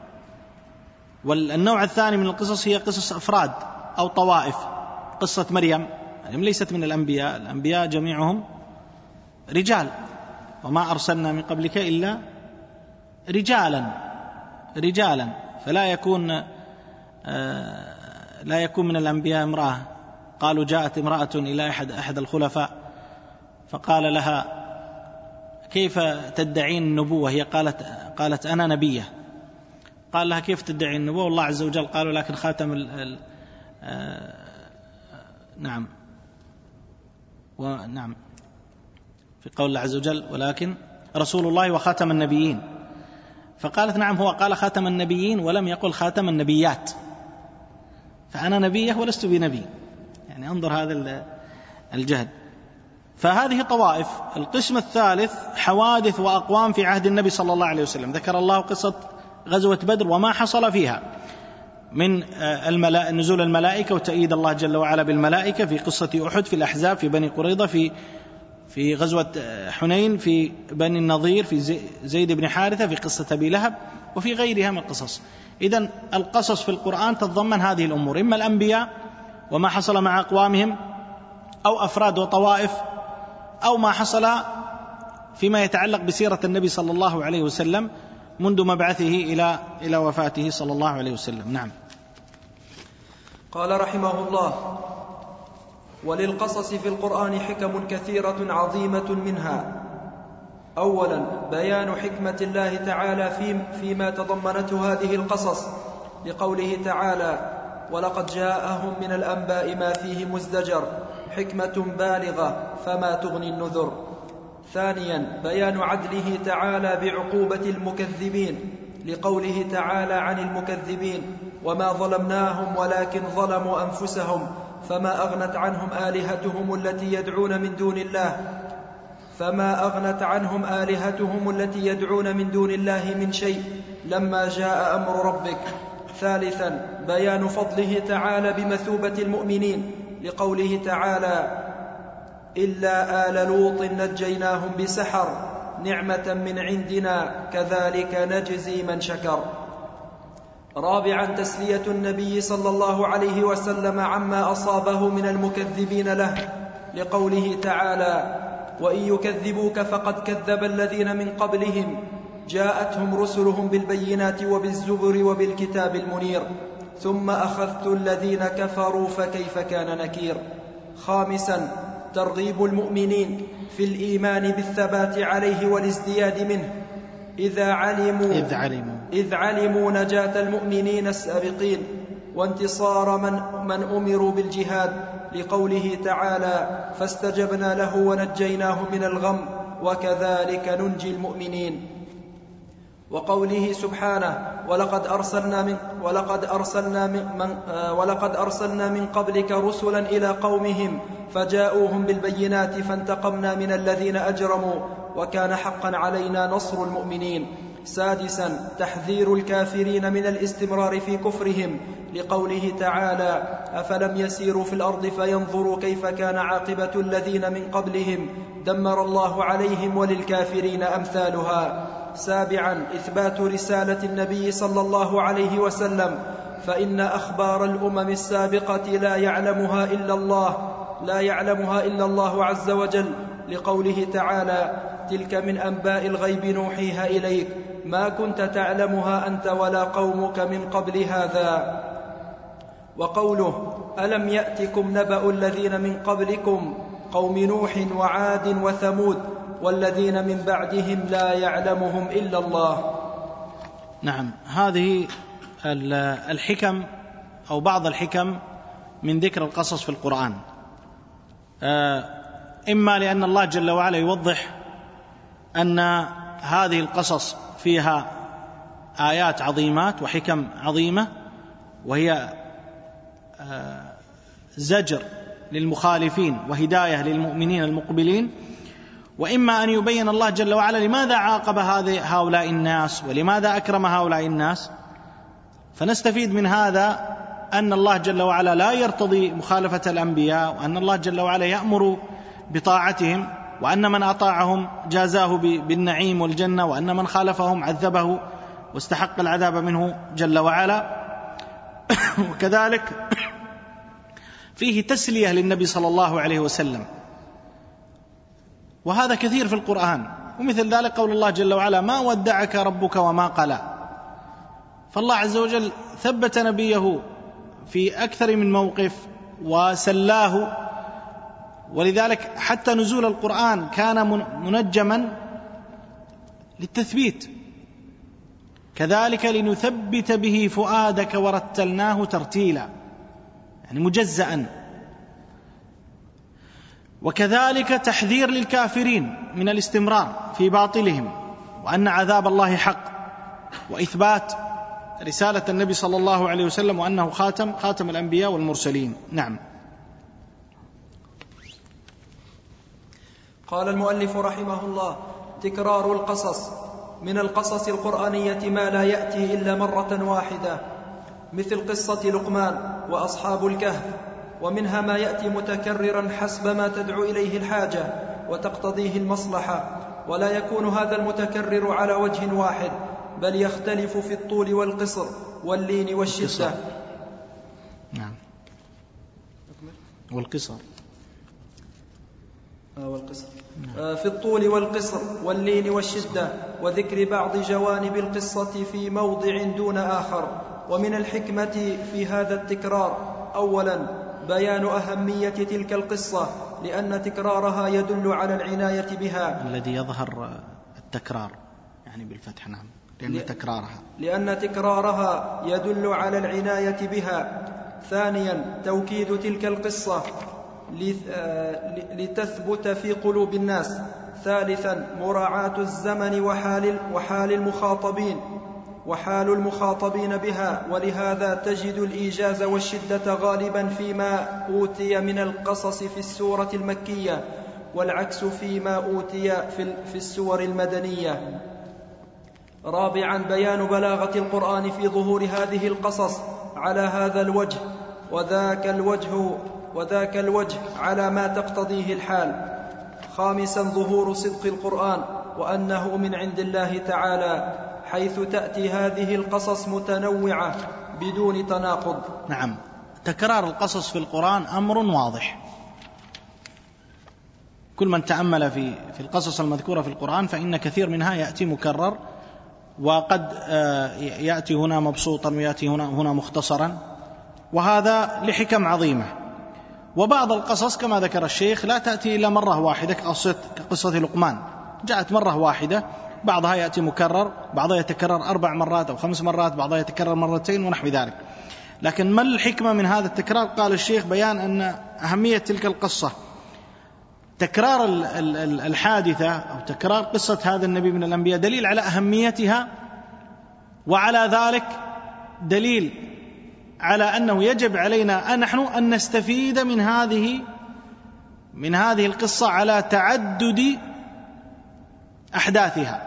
والنوع الثاني من القصص هي قصص أفراد أو طوائف. قصة مريم يعني ليست من الأنبياء، الأنبياء جميعهم رجال، وما أرسلنا من قبلك إلا رجالا رجالا فلا يكون لا يكون من الأنبياء امرأة. قالوا جاءت امرأة إلى أحد أحد الخلفاء فقال لها كيف تدعين النبوة؟ هي قالت قالت أنا نبية. قال لها كيف تدعين النبوة؟ والله عز وجل قالوا لكن خاتم ال ال آه نعم ونعم في قول الله عز وجل ولكن رسول الله وخاتم النبيين. فقالت نعم هو قال خاتم النبيين ولم يقل خاتم النبيات، فأنا نبية ولست بنبي. يعني انظر هذا الجهد. فهذه طوائف. القسم الثالث حوادث وأقوام في عهد النبي صلى الله عليه وسلم. ذكر الله قصة غزوة بدر وما حصل فيها من الملا... نزول الملائكة وتأييد الله جل وعلا بالملائكة، في قصة أحد، في الأحزاب، في بني قريظة، في في غزوة حنين، في بني النضير، في زيد بن حارثة، في قصة أبي لهب، وفي غيرها من القصص. إذن القصص في القرآن تتضمن هذه الأمور: إما الأنبياء وما حصل مع أقوامهم، أو أفراد وطوائف، أو ما حصل فيما يتعلق بسيرة النبي صلى الله عليه وسلم منذ مبعثه إلى إلى وفاته صلى الله عليه وسلم. نعم. قال رحمه الله: وللقصص في القرآن حكم كثيرة عظيمة، منها: أولا بيان حكمة الله تعالى في فيما تضمنته هذه القصص، لقوله تعالى: ولقد جاءهم من الأنباء ما فيه مزدجر، حكمة بالغة فما تغني النذر. ثانيا بيان عدله تعالى بعقوبة المكذبين لقوله تعالى عن المكذبين: وما ظلمناهم ولكن ظلموا أنفسهم فما أغنت عنهم آلهتهم التي يدعون من دون الله فما أغنت عنهم آلهتهم التي يدعون من دون الله من شيء لما جاء أمر ربك. ثالثا بيان فضله تعالى بمثوبة المؤمنين لقوله تعالى: إلا آل لوط نجيناهم بسحر نعمة من عندنا كذلك نجزي من شكر. رابعا تسلية النبي صلى الله عليه وسلم عما أصابه من المكذبين له لقوله تعالى: وإن يكذبوك فقد كذب الذين من قبلهم جاءتهم رسلهم بالبينات وبالزبر وبالكتاب المنير ثم أخذت الذين كفروا فكيف كان نكير. خامسا ترغيب المؤمنين في الإيمان بالثبات عليه والازدياد منه إذا علموا إذ علموا, إذ علموا نجاة المؤمنين السابقين وانتصار من, من أمروا بالجهاد لقوله تعالى: فاستجبنا له ونجيناه من الغم وكذلك ننجي المؤمنين. وقوله سبحانه: ولقد أرسلنا من ولقد أرسلنا من ولقد أرسلنا من قبلك رسلا إلى قومهم فجاءوهم بالبينات فانتقمنا من الذين أجرموا وكان حقا علينا نصر المؤمنين. سادسا تحذير الكافرين من الاستمرار في كفرهم لقوله تعالى: أفلم يسيروا في الأرض فينظروا كيف كان عاقبة الذين من قبلهم دمر الله عليهم وللكافرين أمثالها. سابعا إثبات رسالة النبي صلى الله عليه وسلم فإن أخبار الأمم السابقة لا يعلمها إلا الله لا يعلمها إلا الله عز وجل لقوله تعالى: تلك من أنباء الغيب نوحيها إليك ما كنت تعلمها أنت ولا قومك من قبل هذا. وقوله: ألم يأتكم نبأ الذين من قبلكم قوم نوح وعاد وثمود والذين من بعدهم لا يعلمهم إلا الله. نعم، هذه الحكم أو بعض الحكم من ذكر القصص في القرآن، إما لأن الله جل وعلا يوضح أن هذه القصص فيها آيات عظيمات وحكم عظيمة وهي زجر للمخالفين وهداية للمؤمنين المقبلين، وإما أن يبين الله جل وعلا لماذا عاقب هؤلاء الناس ولماذا أكرم هؤلاء الناس. فنستفيد من هذا أن الله جل وعلا لا يرتضي مخالفة الأنبياء، وأن الله جل وعلا يأمر بطاعتهم، وأن من أطاعهم جازاه بالنعيم والجنة، وأن من خالفهم عذبه واستحق العذاب منه جل وعلا. وكذلك فيه تسلية للنبي صلى الله عليه وسلم، وهذا كثير في القرآن. ومثل ذلك قول الله جل وعلا: ما ودعك ربك وما قلى. فالله عز وجل ثبت نبيه في أكثر من موقف وسلاه، ولذلك حتى نزول القرآن كان منجما للتثبيت. كذلك لنثبت به فؤادك ورتلناه ترتيلا، يعني مجزأ. وكذلك تحذير للكافرين من الاستمرار في باطلهم، وأن عذاب الله حق، وإثبات رسالة النبي صلى الله عليه وسلم وأنه خاتم خاتم الأنبياء والمرسلين. نعم. قال المؤلف رحمه الله: تكرار القصص. من القصص القرآنية ما لا يأتي إلا مرة واحدة، مثل قصة لقمان وأصحاب الكهف، ومنها ما يأتي متكررا حسب ما تدعو إليه الحاجة وتقتضيه المصلحة، ولا يكون هذا المتكرر على وجه واحد، بل يختلف في الطول والقصر واللين والشدة. نعم. والقصر آه والقصر آه في الطول والقصر واللين والشدة، وذكر بعض جوانب القصة في موضع دون آخر. ومن الحكمة في هذا التكرار: أولا بيان أهمية تلك القصة، لأن تكرارها يدل على العناية بها. الذي يظهر التكرار يعني بالفتح. نعم. لأن تكرارها لأن تكرارها يدل على العناية بها. ثانيا توكيد تلك القصة لتثبت في قلوب الناس. ثالثا مراعاة الزمن وحال, وحال المخاطبين وحال المخاطبين بها، ولهذا تجد الإيجاز والشدة غالبا فيما أوتي من القصص في السورة المكية، والعكس فيما أوتي في السور المدنية. رابعا بيان بلاغة القرآن في ظهور هذه القصص على هذا الوجه وذاك الوجه, وذاك الوجه على ما تقتضيه الحال. خامسا ظهور صدق القرآن وأنه من عند الله تعالى، حيث تأتي هذه القصص متنوعة بدون تناقض. نعم، تكرار القصص في القرآن أمر واضح. كل من تأمل في في القصص المذكورة في القرآن فإن كثير منها يأتي مكرر، وقد يأتي هنا مبسوطا ويأتي هنا هنا مختصرا، وهذا لحكم عظيمة. وبعض القصص كما ذكر الشيخ لا تأتي إلا مرة واحدة، كقصة لقمان جاءت مرة واحدة، بعضها يأتي مكرر، بعضها يتكرر أربع مرات أو خمس مرات، بعضها يتكرر مرتين ونحو ذلك. لكن ما الحكمة من هذا التكرار؟ قال الشيخ بيان أن أهمية تلك القصة، تكرار الحادثة أو تكرار قصة هذا النبي من الأنبياء دليل على أهميتها، وعلى ذلك دليل على أنه يجب علينا أن نحن أن نستفيد من هذه من هذه القصة على تعدد أحداثها.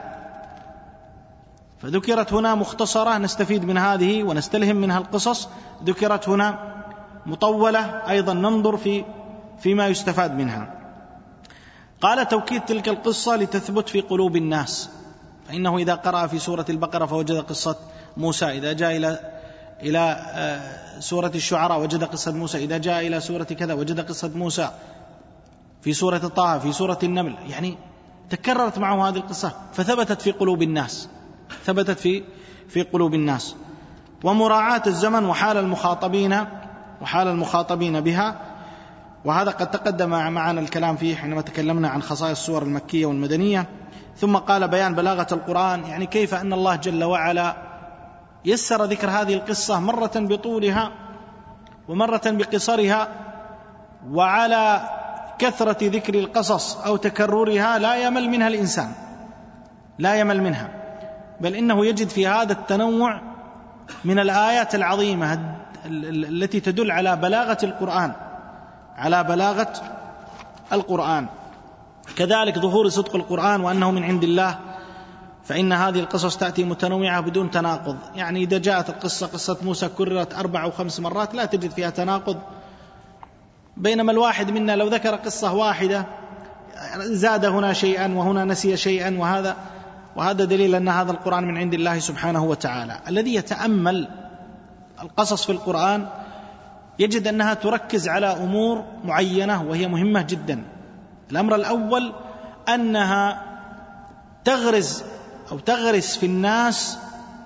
فذكرت هنا مختصرة نستفيد من هذه ونستلهم منها القصص، ذكرت هنا مطولة أيضا ننظر في فيما يستفاد منها. قال توكيد تلك القصة لتثبت في قلوب الناس، فإنه إذا قرأ في سورة البقرة فوجد قصة موسى، إذا جاء إلى إلى سورة الشعراء وجد قصة موسى، إذا جاء إلى سورة كذا وجد قصة موسى، في سورة طه، في سورة النمل، يعني تكررت معه هذه القصة فثبتت في قلوب الناس، ثبتت في في قلوب الناس. ومراعاة الزمن وحال المخاطبين وحال المخاطبين بها، وهذا قد تقدم معنا الكلام فيه حينما تكلمنا عن خصائص السور المكية والمدنية. ثم قال بيان بلاغة القرآن، يعني كيف أن الله جل وعلا يسر ذكر هذه القصة مرة بطولها ومرة بقصرها، وعلى كثرة ذكر القصص أو تكررها لا يمل منها الإنسان، لا يمل منها، بل إنه يجد في هذا التنوع من الآيات العظيمة التي تدل على بلاغة القرآن على بلاغة القرآن. كذلك ظهور صدق القرآن وأنه من عند الله، فإن هذه القصص تأتي متنوعة بدون تناقض. يعني إذا جاءت القصة قصة موسى كررت أربع أو خمس مرات لا تجد فيها تناقض، بينما الواحد منا لو ذكر قصة واحدة زاد هنا شيئا وهنا نسي شيئا، وهذا وهذا دليل أن هذا القرآن من عند الله سبحانه وتعالى. الذي يتأمل القصص في القرآن يجد أنها تركز على أمور معينة وهي مهمة جدا. الأمر الأول أنها تغرز أو تغرس في الناس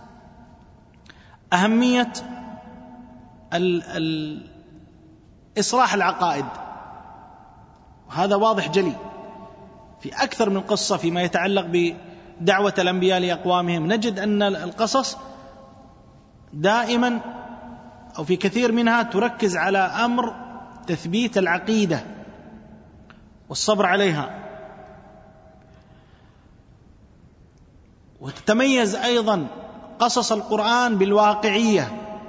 أهمية إصلاح العقائد، وهذا واضح جلي في أكثر من قصة فيما يتعلق بدعوة الأنبياء لأقوامهم. نجد أن القصص دائما أو في كثير منها تركز على أمر تثبيت العقيدة والصبر عليها. وتتميز أيضا قصص القرآن بالواقعية،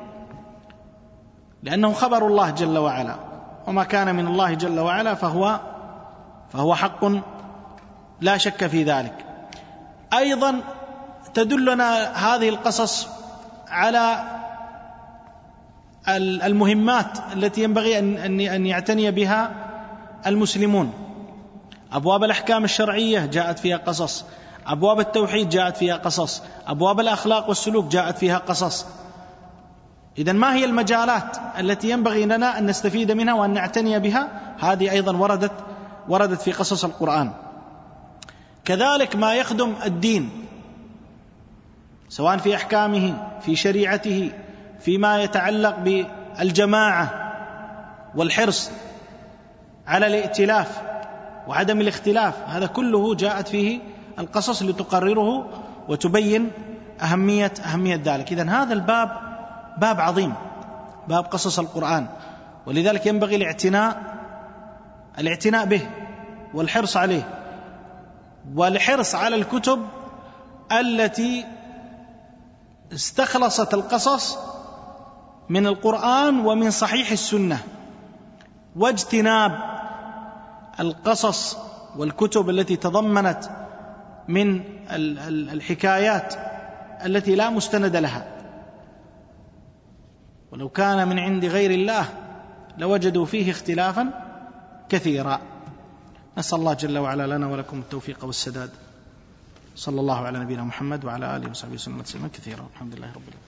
لأنه خبر الله جل وعلا، وما كان من الله جل وعلا فهو فهو حق لا شك في ذلك. أيضا تدلنا هذه القصص على المهمات التي ينبغي أن يعتني بها المسلمون. أبواب الأحكام الشرعية جاءت فيها قصص، أبواب التوحيد جاءت فيها قصص، أبواب الأخلاق والسلوك جاءت فيها قصص. إذن ما هي المجالات التي ينبغي لنا أن نستفيد منها وأن نعتني بها؟ هذه أيضا وردت وردت في قصص القرآن. كذلك ما يخدم الدين سواء في أحكامه، في شريعته، فيما يتعلق بالجماعة والحرص على الائتلاف وعدم الاختلاف، هذا كله جاءت فيه القصص لتقرره وتبين أهمية أهمية ذلك. إذن هذا الباب باب عظيم، باب قصص القرآن، ولذلك ينبغي الاعتناء الاعتناء به والحرص عليه. والحرص على الكتب التي استخلصت القصص من القرآن ومن صحيح السنة، واجتناب القصص والكتب التي تضمنت من الحكايات التي لا مستند لها، ولو كان من عند غير الله لوجدوا فيه اختلافا كثيرا. نسأل الله جل وعلا لنا ولكم التوفيق والسداد. صلى الله على نبينا محمد وعلى آله وصحبه وسلم تسليما كثيرا. الحمد لله رب العالمين.